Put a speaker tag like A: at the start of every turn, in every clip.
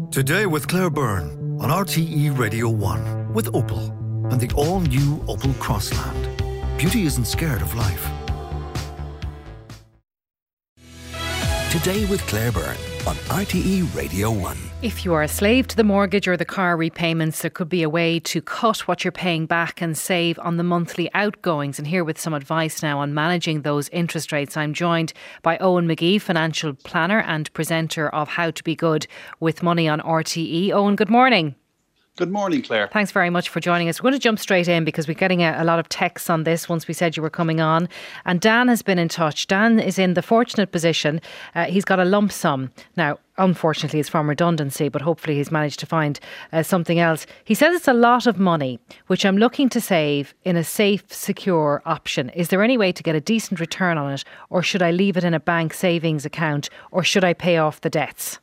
A: Today with Claire Byrne on RTE Radio 1 with Opel and the all-new Opel Crossland. Beauty isn't scared of life. Today with Claire Byrne on RTE Radio 1.
B: If you are a slave to the mortgage or the car repayments, there could be a way to cut what you're paying back and save on the monthly outgoings. And here with some advice now on managing those interest rates, I'm joined by Owen McGee, financial planner and presenter of How to Be Good with Money on RTE. Owen, good morning.
C: Good morning, Claire.
B: Thanks very much for joining us. We're going to jump straight in because we're getting a lot of texts on this once we said you were coming on. And Dan has been in touch. Dan is in the fortunate position. He's got a lump sum. Now, unfortunately, it's from redundancy, but hopefully he's managed to find something else. He says it's a lot of money, which I'm looking to save in a safe, secure option. Is there any way to get a decent return on it? Or should I leave it in a bank savings account? Or should I pay off the debts?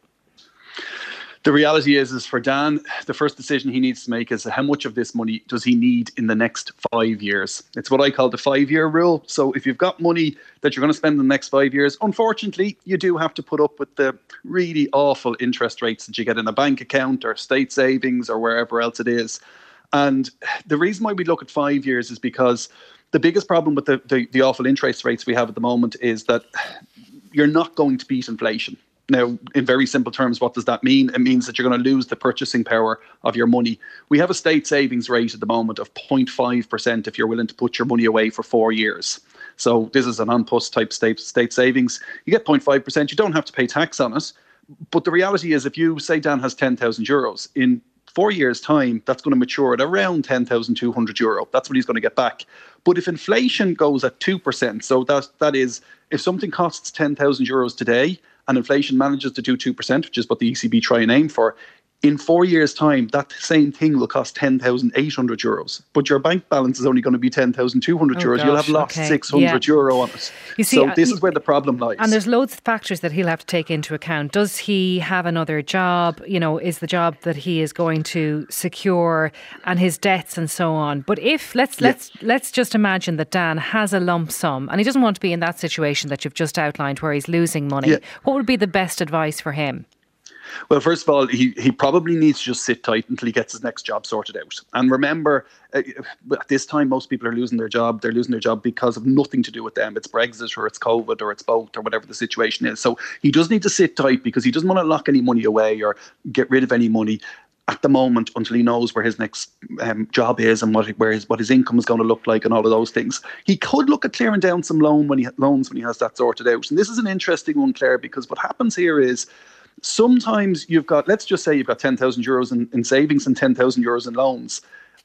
C: The reality is for Dan, the first decision he needs to make is how much of this money does he need in the next 5 years? It's what I call the 5-year rule. So if you've got money that you're going to spend in the next 5 years, unfortunately, you do have to put up with the really awful interest rates that you get in a bank account or state savings or wherever else it is. And the reason why we look at 5 years is because the biggest problem with the awful interest rates we have at the moment is that you're not going to beat inflation. Now, in very simple terms, what does that mean? It means that you're going to lose the purchasing power of your money. We have a state savings rate at the moment of 0.5% if you're willing to put your money away for 4 years. So this is an on-post type state savings. You get 0.5%. You don't have to pay tax on it. But the reality is if you say Dan has 10,000 euros, in 4 years' time, that's going to mature at around 10,200 euro. That's what he's going to get back. But if inflation goes at 2%, so that is if something costs 10,000 euros today, and inflation manages to do 2%, which is what the ECB try and aim for, in 4 years' time, that same thing will cost 10,800 euros. But your bank balance is only going to be 10,200 euros. Gosh, you'll have lost 600 euro on it.
B: You see,
C: so this is where the problem lies.
B: And there's loads of factors that he'll have to take into account. Does he have another job? You know, is the job that he is going to secure, and his debts and so on. But if let's just imagine that Dan has a lump sum and he doesn't want to be in that situation that you've just outlined where he's losing money. Yeah. What would be the best advice for him?
C: Well, first of all, he probably needs to just sit tight until he gets his next job sorted out. And remember, at this time, most people are losing their job. They're losing their job because of nothing to do with them. It's Brexit or it's COVID or it's both or whatever the situation is. So he does need to sit tight because he doesn't want to lock any money away or get rid of any money at the moment until he knows where his next job is and what his income is going to look like and all of those things. He could look at clearing down some loans when he has that sorted out. And this is an interesting one, Claire, because what happens here is sometimes let's just say you've got 10,000 euros in savings and 10,000 euros in loans.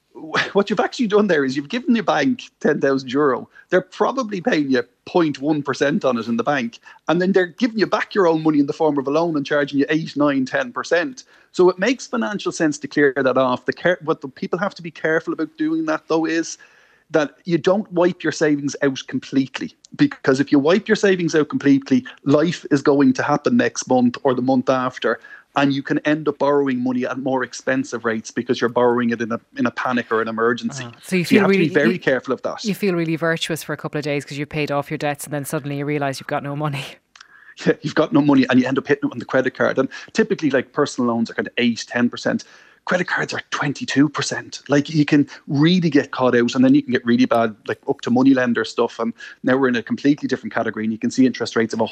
C: What you've actually done there is you've given the bank 10,000 euro. They're probably paying you 0.1% on it in the bank. And then they're giving you back your own money in the form of a loan and charging you 8, 9, 10%. So it makes financial sense to clear that off. What the people have to be careful about doing that, though, is that you don't wipe your savings out completely. Because if you wipe your savings out completely, life is going to happen next month or the month after. And you can end up borrowing money at more expensive rates because you're borrowing it in a panic or an emergency.
B: So you
C: have to be very careful of that.
B: You feel really virtuous for a couple of days because you've paid off your debts and then suddenly you realise you've got no money.
C: Yeah, you've got no money and you end up hitting it on the credit card. And typically, like, personal loans are kind of 8, 10%. Credit cards are 22%. Like, you can really get caught out, and then you can get really bad, like up to moneylender stuff. And now we're in a completely different category, and you can see interest rates of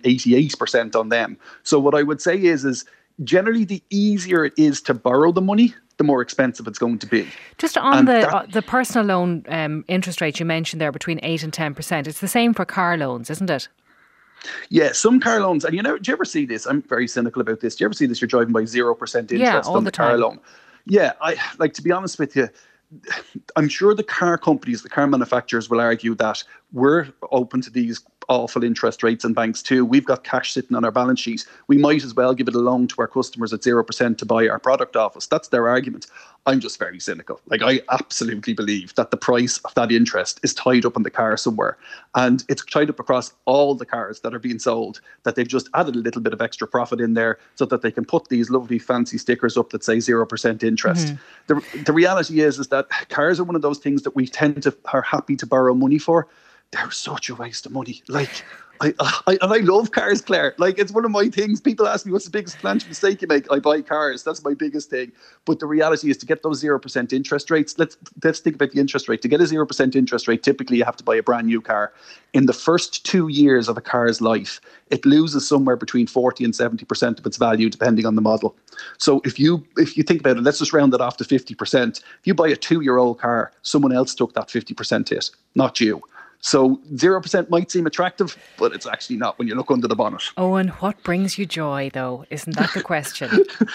C: 188% on them. So what I would say is generally the easier it is to borrow the money, the more expensive it's going to be.
B: Just on the personal loan interest rate you mentioned there, between 8 and 10%, it's the same for car loans, isn't it?
C: Yeah, some car loans, and do you ever see this? I'm very cynical about this. Do you ever see this? You're driving by 0% interest on the car loan. Yeah, to be honest with you, I'm sure the car companies, the car manufacturers will argue that we're open to these awful interest rates in banks too. We've got cash sitting on our balance sheet. We might as well give it a loan to our customers at 0% to buy our product off us. That's their argument. I'm just very cynical. Like, I absolutely believe that the price of that interest is tied up in the car somewhere. And it's tied up across all the cars that are being sold, that they've just added a little bit of extra profit in there so that they can put these lovely fancy stickers up that say 0% interest. Mm-hmm. The reality is that cars are one of those things that we are happy to borrow money for. They're such a waste of money. Like, I love cars, Claire. Like, it's one of my things. People ask me, what's the biggest financial mistake you make? I buy cars. That's my biggest thing. But the reality is, to get those 0% interest rates, let's think about the interest rate. To get a 0% interest rate, typically you have to buy a brand new car. In the first 2 years of a car's life, it loses somewhere between 40 and 70% of its value, depending on the model. So if you think about it, let's just round it off to 50%. If you buy a 2-year-old car, someone else took that 50% hit, not you. So 0% might seem attractive, but it's actually not when you look under the bonnet.
B: Owen, what brings you joy, though? Isn't that the question?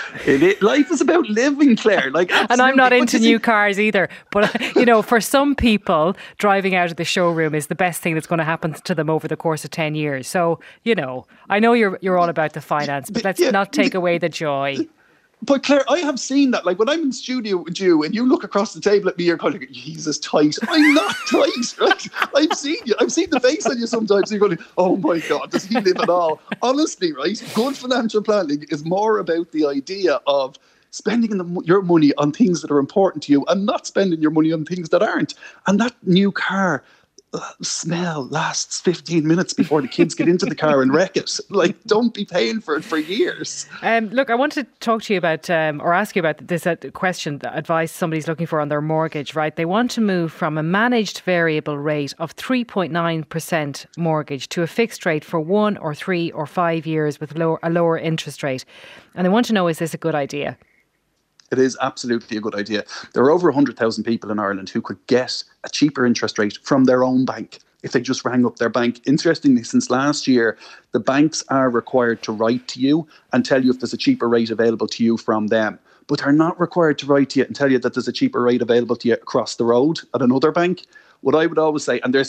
C: Life is about living, Claire. Like,
B: and I'm not into new cars either. But, for some people, driving out of the showroom is the best thing that's going to happen to them over the course of 10 years. So, I know you're all about the finance, but let's not take away the joy.
C: But Claire, I have seen that. Like, when I'm in the studio with you and you look across the table at me, you're kind of like, Jesus, tight. I'm not tight, right? I've seen you. I've seen the face on you sometimes. You're going, oh my God, does he live at all? Honestly, right? Good financial planning is more about the idea of spending your money on things that are important to you and not spending your money on things that aren't. And that new car smell lasts 15 minutes before the kids get into the car and wreck it. Like, don't be paying for it for years.
B: Look, I want to talk to you about or ask you about this question, the advice somebody's looking for on their mortgage, right? They want to move from a managed variable rate of 3.9% mortgage to a fixed rate for 1 or 3 or 5 years with a lower interest rate. And they want to know, is this a good idea?
C: It is absolutely a good idea. There are over 100,000 people in Ireland who could get a cheaper interest rate from their own bank if they just rang up their bank. Interestingly, since last year, the banks are required to write to you and tell you if there's a cheaper rate available to you from them. But they're not required to write to you and tell you that there's a cheaper rate available to you across the road at another bank. What I would always say, and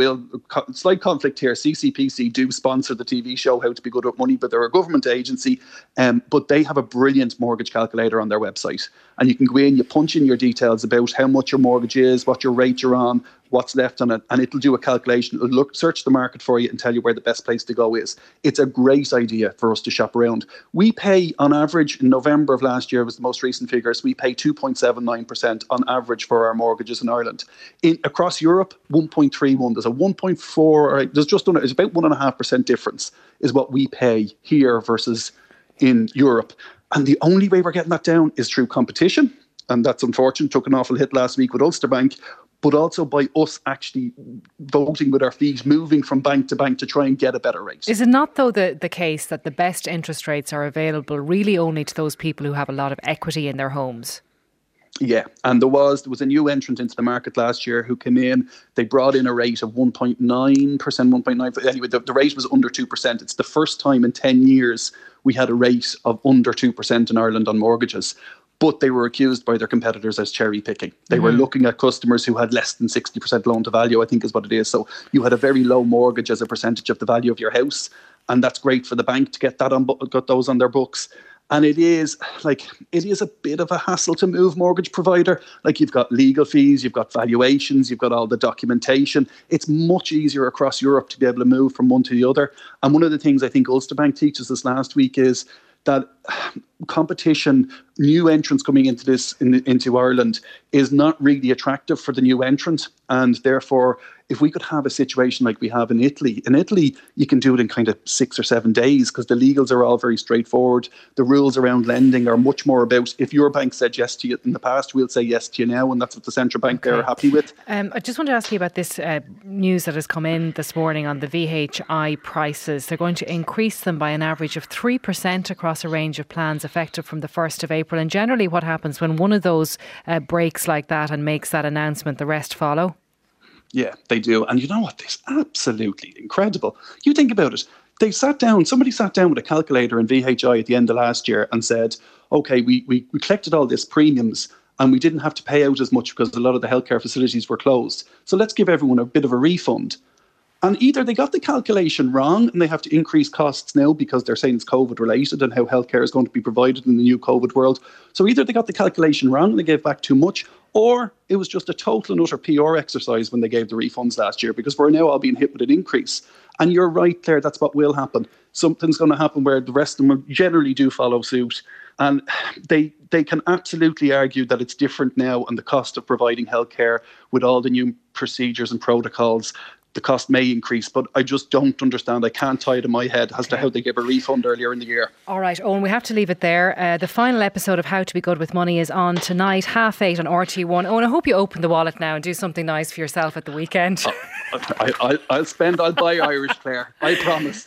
C: slight conflict here, CCPC do sponsor the TV show How to Be Good with Money, but they're a government agency, but they have a brilliant mortgage calculator on their website. And you can go in, you punch in your details about how much your mortgage is, what your rate you're on, what's left on it, and it'll do a calculation. It'll search the market for you and tell you where the best place to go is. It's a great idea for us to shop around. We pay, on average, in November of last year was the most recent figures, we pay 2.79% on average for our mortgages in Ireland. Across Europe, 1.31. There's a 1.4, there's just under, it's about 1.5% difference is what we pay here versus in Europe. And the only way we're getting that down is through competition. And that's unfortunate. Took an awful hit last week with Ulster Bank, but also by us actually voting with our feet, moving from bank to bank to try and get a better rate.
B: Is it not, though, the case that the best interest rates are available really only to those people who have a lot of equity in their homes?
C: Yeah, and there was a new entrant into the market last year who came in. They brought in a rate of 1.9%, 1.9%. Anyway, the rate was under 2%. It's the first time in 10 years we had a rate of under 2% in Ireland on mortgages. But they were accused by their competitors as cherry picking. They were looking at customers who had less than 60% loan to value, I think is what it is. So you had a very low mortgage as a percentage of the value of your house. And that's great for the bank to get those on their books. And it is a bit of a hassle to move mortgage provider. Like, you've got legal fees, you've got valuations, you've got all the documentation. It's much easier across Europe to be able to move from one to the other. And one of the things I think Ulster Bank teaches us last week is that competition, new entrants coming into Ireland is not really attractive for the new entrant. And therefore, if we could have a situation like we have in Italy you can do it in kind of 6 or 7 days because the legals are all very straightforward. The rules around lending are much more about, if your bank said yes to you in the past, we'll say yes to you now, and that's what the central bank there are happy with.
B: I just want to ask you about this news that has come in this morning on the VHI prices. They're going to increase them by an average of 3% across a range of plans effective from the 1st of April. And generally what happens when one of those breaks like that and makes that announcement, the rest follow?
C: Yeah, they do. And you know what? It's absolutely incredible. You think about it. Somebody sat down with a calculator in VHI at the end of last year and said, okay, we collected all this premiums and we didn't have to pay out as much because a lot of the healthcare facilities were closed. So let's give everyone a bit of a refund. And either they got the calculation wrong and they have to increase costs now because they're saying it's COVID related and how healthcare is going to be provided in the new COVID world. So either they got the calculation wrong and they gave back too much, or it was just a total and utter PR exercise when they gave the refunds last year, because we're now all being hit with an increase. And you're right, Claire, that's what will happen. Something's going to happen where the rest of them generally do follow suit. And they can absolutely argue that it's different now and the cost of providing healthcare with all the new procedures and protocols. the cost may increase, but I just don't understand. I can't tie it in my head as to how they gave a refund earlier in the year.
B: All right, Owen, we have to leave it there. The final episode of How to Be Good with Money is on tonight, 8:30 on RT1. Owen, I hope you open the wallet now and do something nice for yourself at the weekend.
C: I'll buy Irish, Claire. I promise.